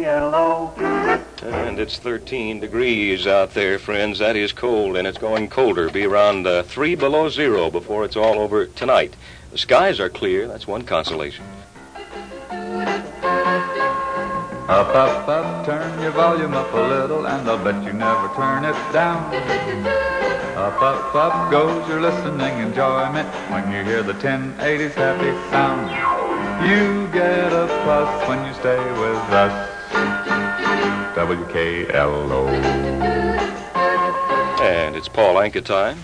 WKLO. And it's 13 degrees out there, friends. That is cold, and it's going colder. Be around 3 below zero before it's all over tonight. The skies are clear. That's one consolation. Up, up, up, turn your volume up a little, and I'll bet you never turn it down. Up, up, up goes your listening enjoyment when you hear the 1080s happy sound. You get a plus when you stay with us. WKLO. And it's Paul Anka time.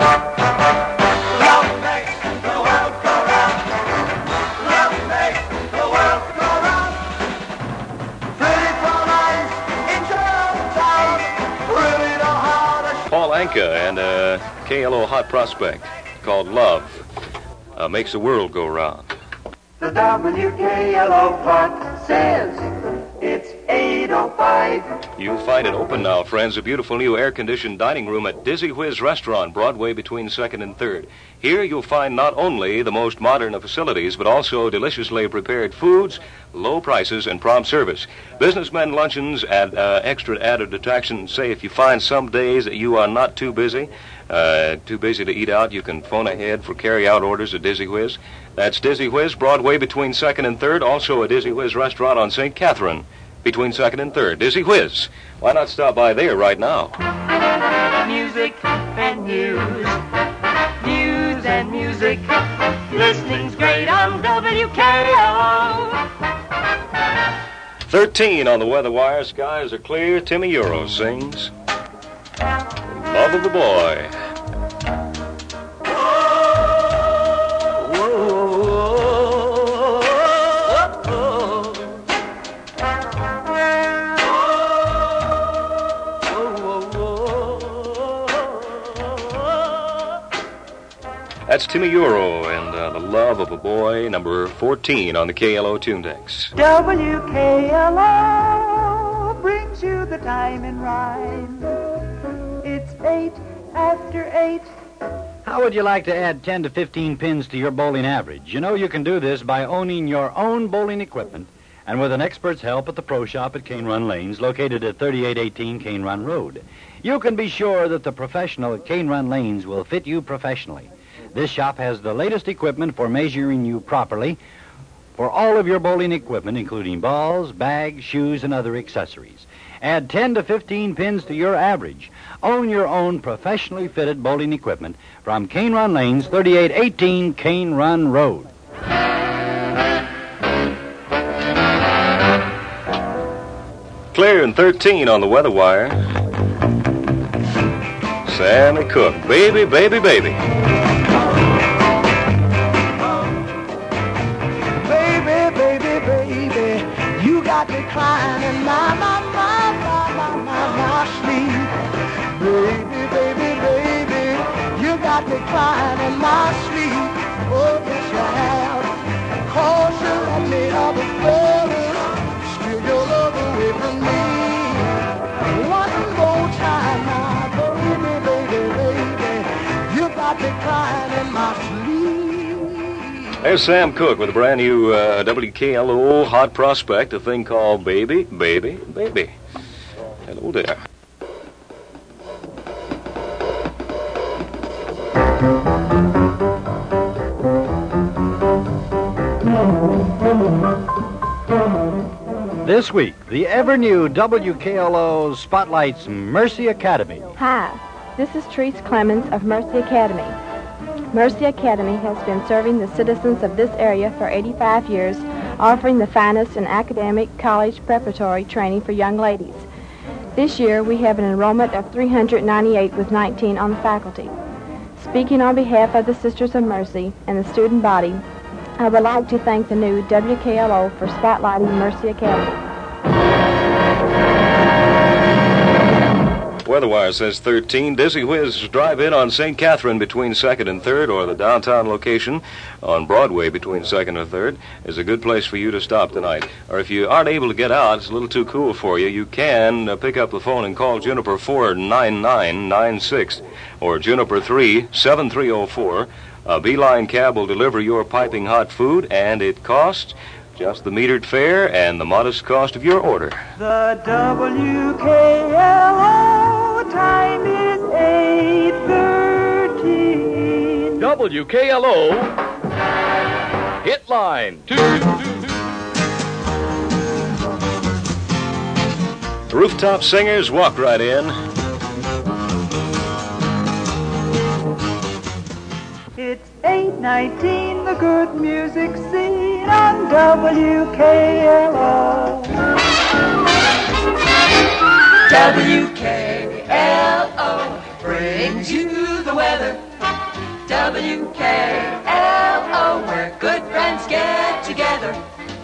Love makes the world go round. Love makes the world go round. Pretty Paul eyes in town. Really know how to Paul Anka and a KLO hot prospect called Love makes the world go round. The WKLO clock says it's 8:05. You'll find it open now, friends, a beautiful new air-conditioned dining room at Dizzy Whiz Restaurant, Broadway between 2nd and 3rd. Here you'll find not only the most modern of facilities, but also deliciously prepared foods, low prices, and prompt service. Businessmen luncheons at extra added attraction. Say if you find some days that you are not too busy to eat out, you can phone ahead for carry-out orders at Dizzy Whiz. That's Dizzy Whiz, Broadway between 2nd and 3rd. Also a Dizzy Whiz restaurant on St. Catherine between 2nd and 3rd. Dizzy Whiz. Why not stop by there right now? Music and news. News and music. Listening's great on WKLO. 13 on the weather wire. Skies are clear. Timmy Euro sings Love of the Boy. That's Timmy Euro and The Love of a Boy, number 14 on the KLO Tunedex. WKLO brings you the time in rhyme. It's 8 after 8. How would you like to add 10 to 15 pins to your bowling average? You know you can do this by owning your own bowling equipment and with an expert's help at the Pro Shop at Cane Run Lanes, located at 3818 Cane Run Road. You can be sure that the professional at Cane Run Lanes will fit you professionally. This shop has the latest equipment for measuring you properly for all of your bowling equipment, including balls, bags, shoes, and other accessories. Add 10 to 15 pins to your average. Own your own professionally fitted bowling equipment from Cane Run Lanes, 3818 Cane Run Road. Clear and 13 on the weather wire. Sammy Cook, Baby, Baby, Baby. Decline in my sleep. Baby, baby, baby, you got decline in my sleep. Oh, yes, you have. 'Cause you let me other fellas steal your love away from me. One more time now, baby, baby, baby, you got decline in my sleep. There's Sam Cooke with a brand new WKLO hot prospect, a thing called Baby, Baby, Baby. Hello there. This week, the ever-new WKLO spotlights Mercy Academy. Hi, this is Therese Clemens of Mercy Academy. Mercy Academy has been serving the citizens of this area for 85 years, offering the finest in academic, college, preparatory training for young ladies. This year, we have an enrollment of 398 with 19 on the faculty. Speaking on behalf of the Sisters of Mercy and the student body, I would like to thank the new WKLO for spotlighting Mercy Academy. Weatherwire says 13. Dizzy Whiz Drive-In on St. Catherine between 2nd and 3rd, or the downtown location on Broadway between 2nd and 3rd is a good place for you to stop tonight. Or if you aren't able to get out, it's a little too cool for you, you can pick up the phone and call Juniper 49996 or Juniper 37304. A Beeline cab will deliver your piping hot food, and it costs Just the metered fare and the modest cost of your order. The WKLO time is 8:13. WKLO hit line. Rooftop singers, walk right in. It's 8:19, the good music scene on WKLO. WKLO brings you the weather. WKLO, where good friends get together.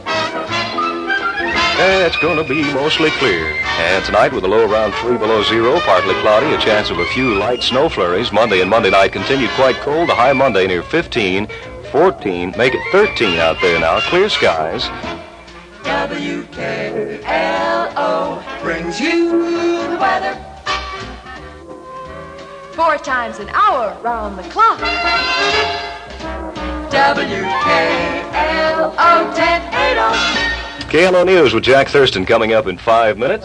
It's going to be mostly clear. And tonight with a low around 3 below zero, partly cloudy, a chance of a few light snow flurries. Monday and Monday night continued quite cold. The high Monday near 15, 14, make it 13 out there now. Clear skies. WKLO brings you the weather. 4 times an hour round the clock. WKLO 1080. KLO News with Jack Thurston coming up in 5 minutes.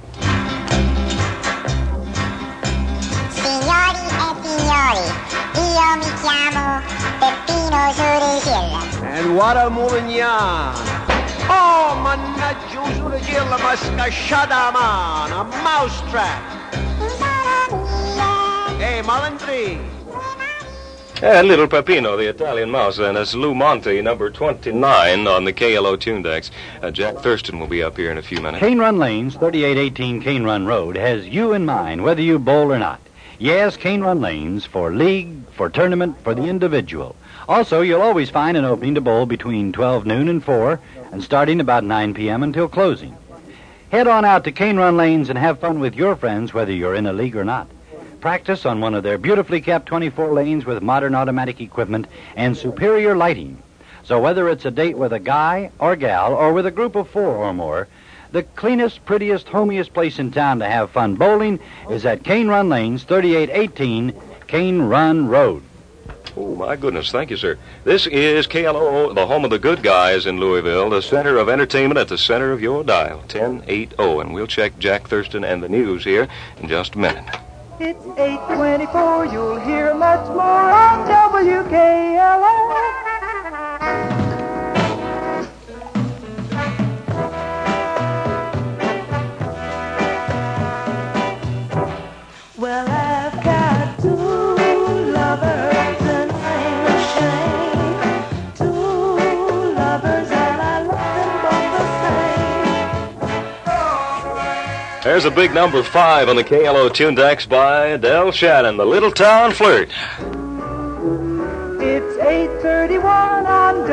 Signori e signori, io mi chiamo Peppino Surigilla. And what a mugna! Oh, mannaggia, un surigilla m'ha scasciata a mano, a mousetrap. Hey, Malandri. Little Peppino, the Italian mouse, and it's Lou Monte, number 29 on the KLO tune decks. Jack Thurston will be up here in a few minutes. Cane Run Lanes, 3818 Cane Run Road, has you in mind, whether you bowl or not. Yes, Cane Run Lanes for league, for tournament, for the individual. Also, you'll always find an opening to bowl between 12 noon and 4, and starting about 9 p.m. until closing. Head on out to Cane Run Lanes and have fun with your friends, whether you're in a league or not. Practice on one of their beautifully kept 24 lanes with modern automatic equipment and superior lighting. So whether it's a date with a guy or gal or with a group of 4 or more, the cleanest, prettiest, homiest place in town to have fun bowling is at Cane Run Lanes, 3818 Cane Run Road. Oh, my goodness. Thank you, sir. This is KLO, the home of the good guys in Louisville, the center of entertainment at the center of your dial, 1080. And we'll check Jack Thurston and the news here in just a minute. It's 8:24, you'll hear much more on WKLO. Well, I've got 2 lovers and I'm ashamed. 2 lovers and I love them both the same. There's a big number 5 on the KLO tune decks by Del Shannon, the Little Town Flirt. It's 8:31 on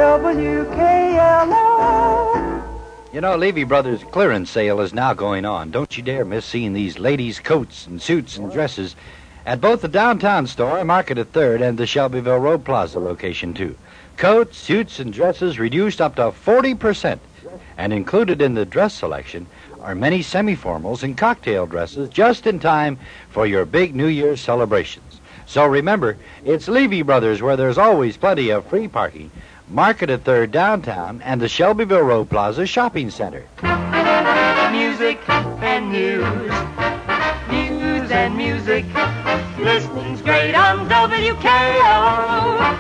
WKLO. You know, Levy Brothers' clearance sale is now going on. Don't you dare miss seeing these ladies' coats and suits and dresses at both the downtown store, Market at 3rd, and the Shelbyville Road Plaza location, too. Coats, suits, and dresses reduced up to 40%. And included in the dress selection are many semi-formals and cocktail dresses just in time for your big New Year's celebrations. So remember, it's Levy Brothers where there's always plenty of free parking, Market at 3rd downtown, and the Shelbyville Road Plaza Shopping Center. Music and news. News and music. Listening's great on WKLO.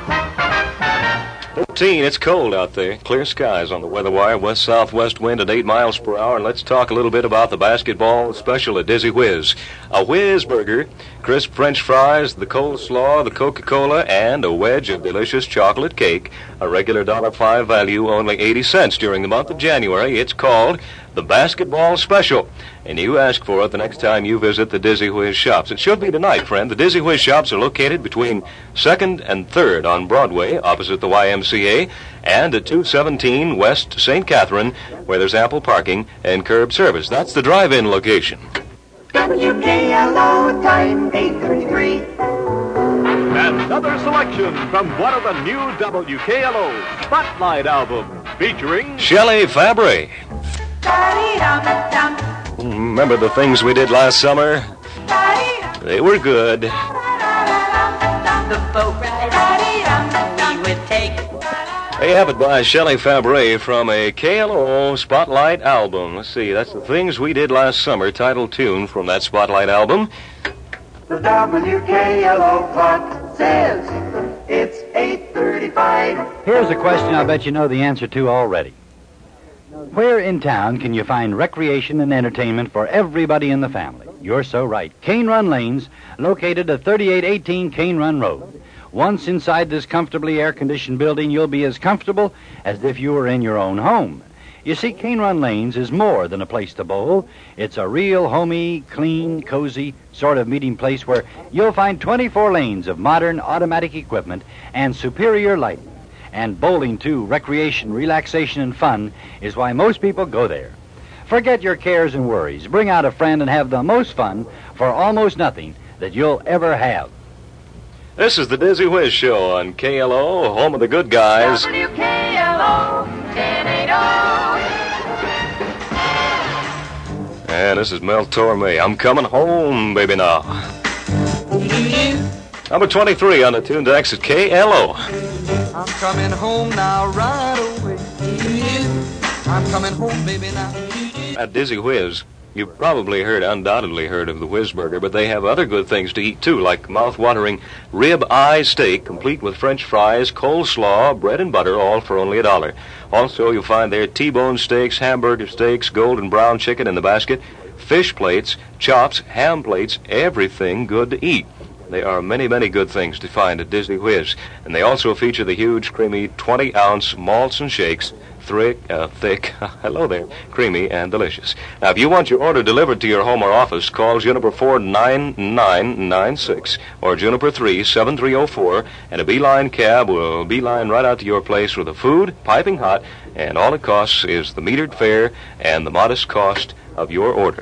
14, it's cold out there. Clear skies on the weather wire. West-southwest wind at 8 miles per hour. And let's talk a little bit about the basketball special at Dizzy Whiz. A Whiz burger, crisp French fries, the coleslaw, the Coca-Cola, and a wedge of delicious chocolate cake. A regular $1.05 value, only 80 cents during the month of January. It's called the Basketball Special. And you ask for it the next time you visit the Dizzy Whiz shops. It should be tonight, friend. The Dizzy Whiz shops are located between 2nd and 3rd on Broadway, opposite the YMCA, and at 217 West St. Catherine, where there's ample parking and curb service. That's the drive-in location. WKLO time 8:33. Another selection from one of the new WKLO Spotlight albums featuring Shelley Fabre. Remember the things we did last summer? They were good. The boat ride we would take. There you have it by Shelley Fabre from a KLO Spotlight album. Let's see, that's The Things We Did Last Summer, title tune from that Spotlight album. The WKLO clock says it's 8:35. Here's a question I bet you know the answer to already. Where in town can you find recreation and entertainment for everybody in the family? You're so right. Cane Run Lanes, located at 3818 Cane Run Road. Once inside this comfortably air-conditioned building, you'll be as comfortable as if you were in your own home. You see, Cane Run Lanes is more than a place to bowl. It's a real homey, clean, cozy sort of meeting place where you'll find 24 lanes of modern automatic equipment and superior lighting. And bowling, too, recreation, relaxation, and fun is why most people go there. Forget your cares and worries. Bring out a friend and have the most fun for almost nothing that you'll ever have. This is the Dizzy Whiz Show on KLO, home of the good guys. WKLO 1080. And this is Mel Torme. I'm coming home, baby, now. Number 23 on the tune decks at KLO. I'm coming home now right away. I'm coming home, baby, now. At Dizzy Whiz, you've probably undoubtedly heard of the Whiz Burger, but they have other good things to eat, too, like mouth-watering rib-eye steak, complete with French fries, coleslaw, bread and butter, all for only $1. Also, you'll find their T-bone steaks, hamburger steaks, golden brown chicken in the basket, fish plates, chops, ham plates, everything good to eat. There are many, many good things to find at Dizzy Whiz, and they also feature the huge, creamy 20-ounce malts and shakes, thick, hello there, creamy and delicious. Now, if you want your order delivered to your home or office, call Juniper 49996 or Juniper 37304, and a Beeline cab will beeline right out to your place with the food, piping hot, and all it costs is the metered fare and the modest cost of your order.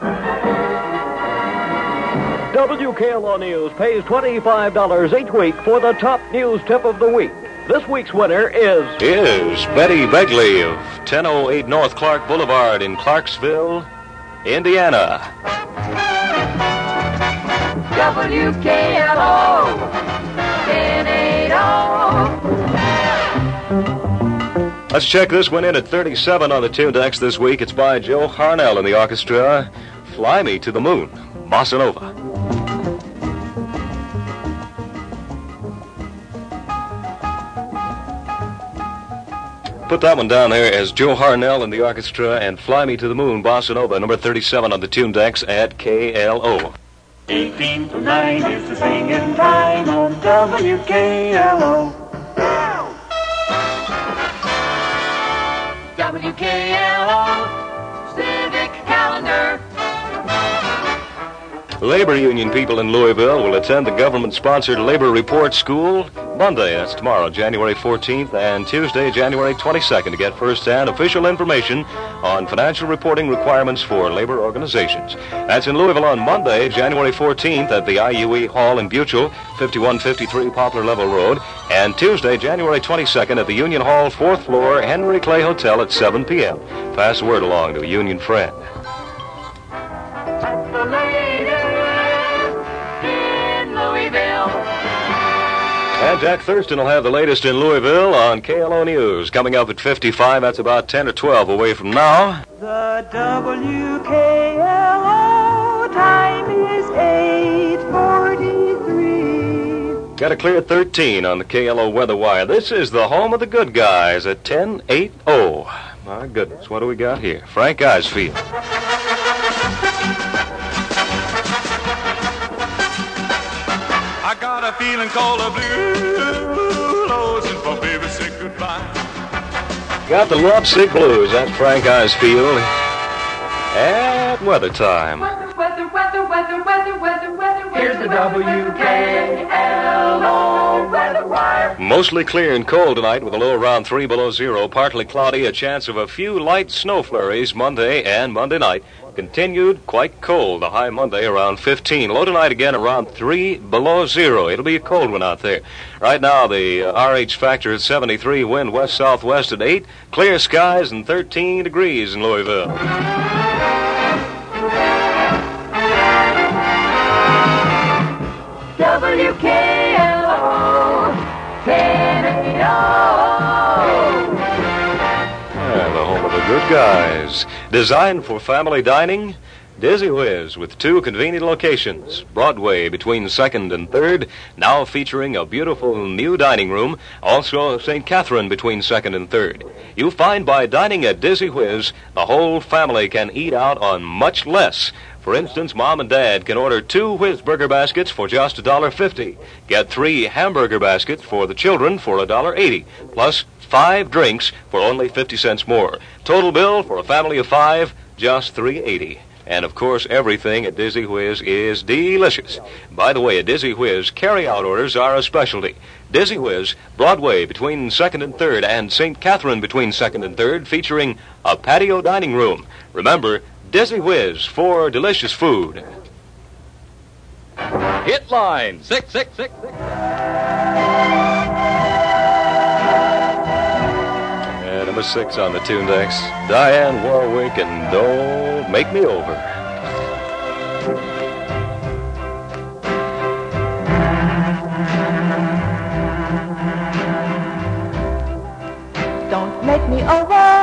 WKLO News pays $25 each week for the top news tip of the week. This week's winner is Betty Begley of 1008 North Clark Boulevard in Clarksville, Indiana. WKLO 1080. Let's check this one in at 37 on the tune decks this week. It's by Joe Harnell and the orchestra. Fly Me to the Moon, Bossa Nova. Put that one down there as Joe Harnell and the orchestra and Fly Me to the Moon, Bossa Nova, number 37 on the tune decks at KLO. 18 to 9 is the singing time on WKLO. WKLO Civic Calendar. Labor union people in Louisville will attend the government-sponsored Labor Report School Monday, that's tomorrow, January 14th, and Tuesday, January 22nd, to get first-hand official information on financial reporting requirements for labor organizations. That's in Louisville on Monday, January 14th, at the IUE Hall in Buchel, 5153 Poplar Level Road, and Tuesday, January 22nd, at the Union Hall, 4th floor, Henry Clay Hotel at 7 p.m. Pass the word along to a union friend. The latest in Louisville. And Jack Thurston will have the latest in Louisville on KLO News. Coming up at 55, that's about 10 or 12 away from now. The WKLO time is 8:43. Got a clear 13 on the KLO Weather Wire. This is the home of the good guys at 1080. My goodness, what do we got here? Frank Eisfield. I got a feeling called a blue, since my baby said goodbye. Got the Lovesick Blues. That's Frank Eisfield at weather time. Weather. Here's the WKLO Weather Wire. Mostly clear and cold tonight with a low around 3 below zero. Partly cloudy, a chance of a few light snow flurries Monday and Monday night. Continued quite cold, the high Monday around 15. Low tonight again around 3 below zero. It'll be a cold one out there. Right now the RH factor at 73, wind west-southwest at 8, clear skies and 13 degrees in Louisville. WKLO 1080. guys. Designed for family dining? Dizzy Whiz with 2 convenient locations. Broadway between 2nd and 3rd, now featuring a beautiful new dining room. Also St. Catherine between 2nd and 3rd. You find by dining at Dizzy Whiz, the whole family can eat out on much less. For instance, Mom and Dad can order 2 Whiz burger baskets for just $1.50. Get 3 hamburger baskets for the children for $1.80. Plus 5 drinks for only 50 cents more. Total bill for a family of 5, just $3.80. And, of course, everything at Dizzy Whiz is delicious. By the way, at Dizzy Whiz, carry-out orders are a specialty. Dizzy Whiz, Broadway between 2nd and 3rd, and St. Catherine between 2nd and 3rd, featuring a patio dining room. Remember, Dizzy Whiz for delicious food. Hit line 666. Number 6 on the tune decks, Diane Warwick and Don't Make Me Over. Don't make me over.